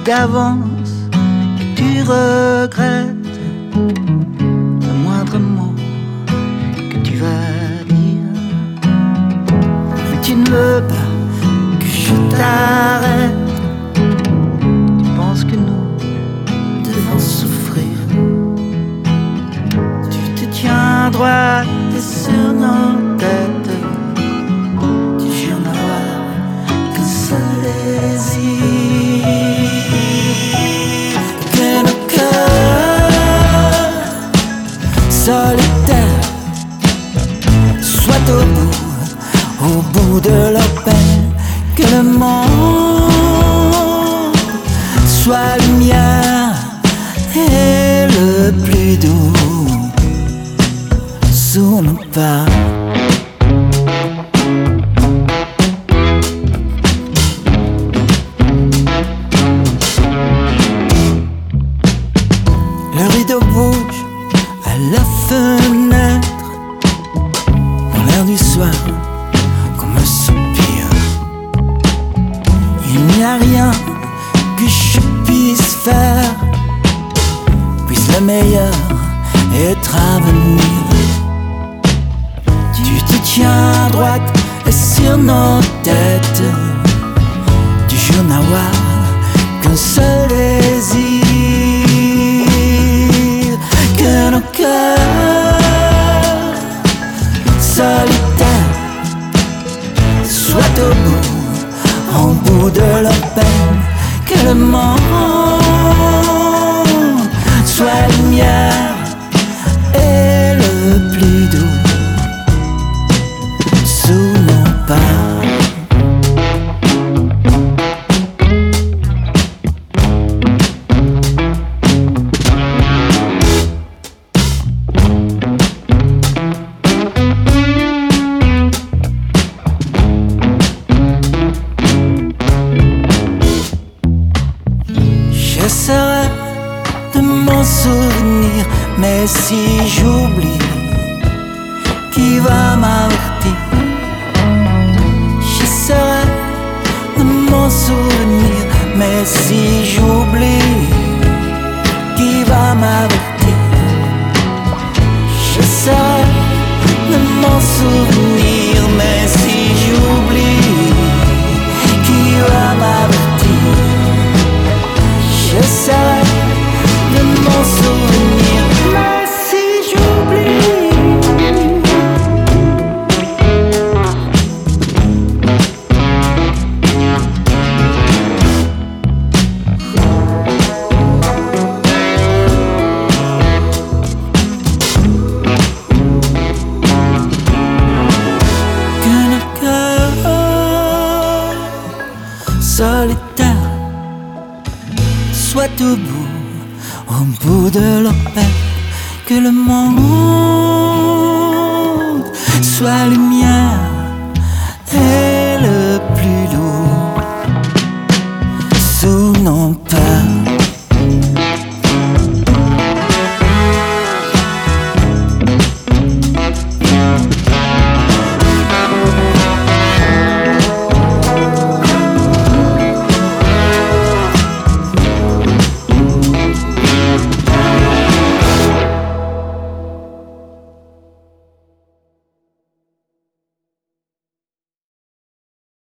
d'avance que tu regrettes le moindre mot que tu vas dire. Mais tu ne veux pas que je t'arrête. Tu penses que nous devons souffrir. Tu te tiens droit et sur nos têtes. Tu jures n'avoir qu'un seul désir. Que nos cœurs solitaires soient au bout de leur peine. Que le monde soit lumière et le plus doux sous nos pas. Le rideau bouge à la fenêtre, dans l'air du soir, comme un soupir. Il n'y a rien que je puisse faire, puisque le meilleur est à venir. Tu te tiens droite et sur nos têtes. Tu jures n'avoir qu'un seul désir. Que nos cœurs solitaires soient au bout de leur peine. Que le monde soit lumière et le plus doux sous nos pas. J'essaierai de m'en souvenir, mais si j'oublie, qui va m'avertir? J'essaierai de m'en souvenir, mais si j'oublie, qui va m'avertir? J'essaierai de m'en souvenir, mais si j'oublie, qui va m'avertir? J'essaierai de m'en souvenir, mais si j'oublie. Que nos cœurs solitaires soient au bout de leur peine. Que le monde soit lumière